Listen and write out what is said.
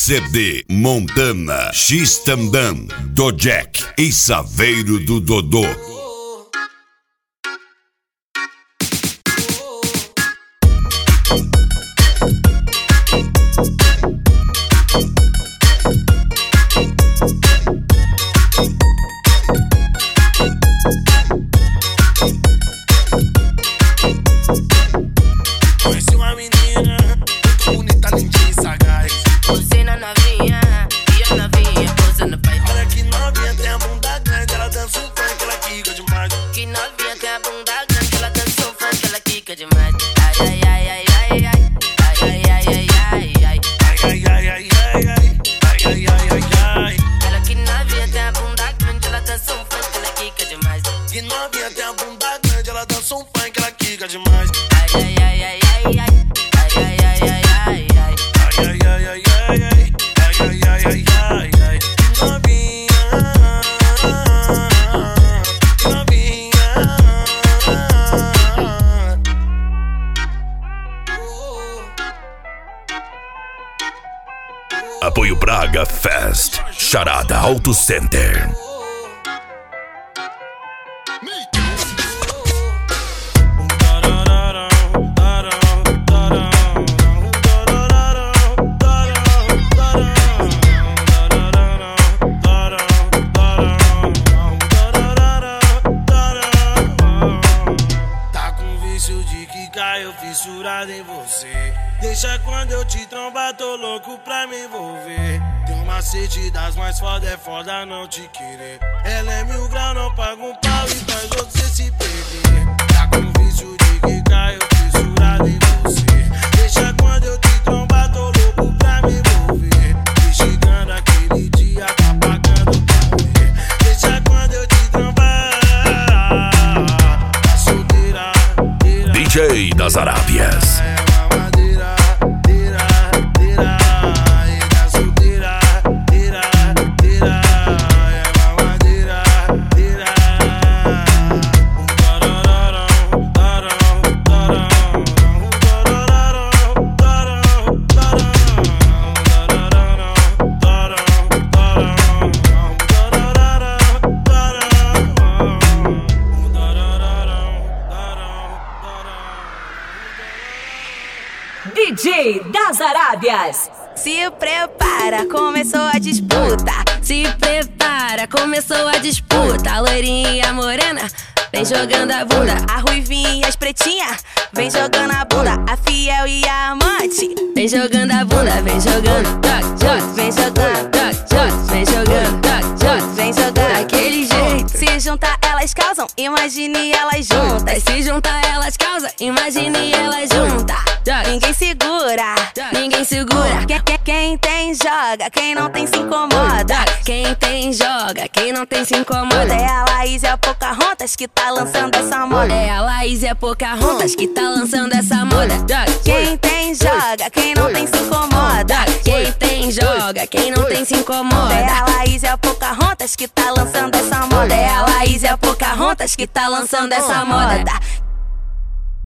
CD Montana, X-Tandam, do Jack e Saveiro do Dodô. Conheci uma menina muito bonita, lindinha e sagaz. Posei na novinha e a novinha posando pra ir. Olha que novinha tem a bunda grande, ela dança um funk, ela quica demais. Que novinha tem a bunda grande, ela dança um funk, ela quica demais. Ai, ai, ai, ai, ai, ai. Ai, ai, ai, ai, ai, ai. Ai, ai, ai, ai, ai, ai. Ai, ai, ai, ai, ai. Ela que novinha tem a bunda grande, ela dança um funk, ela quica demais. Que novinha tem a bunda grande, ela dança um funk, ela quica demais. Ai, ai, ai, ai, ai, ai. Ai, ai, ai, ai, ai, ai. Ai, ai, ai, ai, ai, ai. Ai, ai, ai, ai, ai, ai. Novinha, novinha. Apoio Braga Fest, Charada Auto Center. Tá com vício de quicar, eu fissurado em você. Deixa quando eu te trombar, tô louco pra me envolver. Tem um macete das mais foda, é foda não te querer. Ela é 1000 graus, não paga um pau e faz você se perder. Tá com vício de quicar, eu fissurado em você. Deixa quando eu te trombar, tô louco pra me envolver. E chegando aquele dia, tá pagando pra ver. Deixa quando eu te trombar, tá solteira, DJ das Arábias. DJ das Arábias. Se prepara, começou a disputa. Se prepara, começou a disputa. A loirinha e a morena vem jogando a bunda. A ruivinha e as pretinhas vem jogando a bunda. A fiel e a amante vem jogando a bunda. Vem jogando, toque, toque, vem jogando, toque, toque, vem jogando, toque, toque, vem jogando. Daquele jeito. Se juntar elas causam, imagine elas juntas. Se juntar elas causam, imagine elas juntas. Ninguém segura, ninguém segura. Quem tem joga, quem não tem se incomoda. Quem tem joga, quem não tem se incomoda. É a Laís e a Pocahontas que tá lançando essa moda. É a Laís e a Pocahontas que tá lançando essa moda. Quem tem joga, quem não tem se incomoda. Quem tem joga, quem não tem se incomoda. É a Laís e a Pocahontas que tá lançando essa moda. É a Laís e a Pocahontas que tá lançando essa moda.